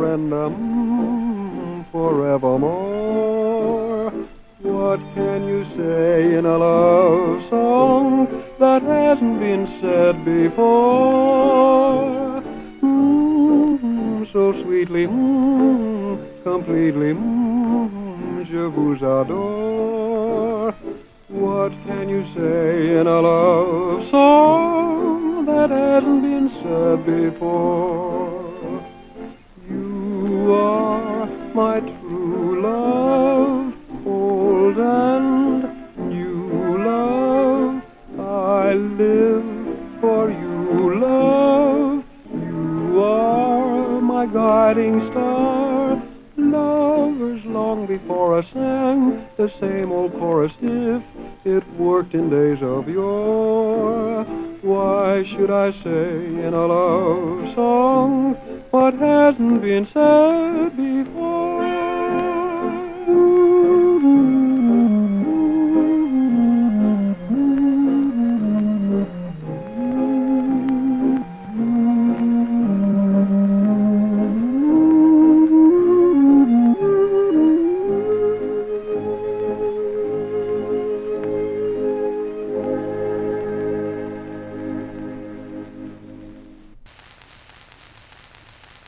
and forevermore. What can you say in a love song that hasn't been said before? So sweetly, completely, je vous adore. What can you say in a love song that hasn't been said before? You are my true love, old and new love. I live for you, love. You are my guiding star. Lovers long before us sang the same old chorus if it worked in days of yore. Why should I say in a love song what hasn't been said before?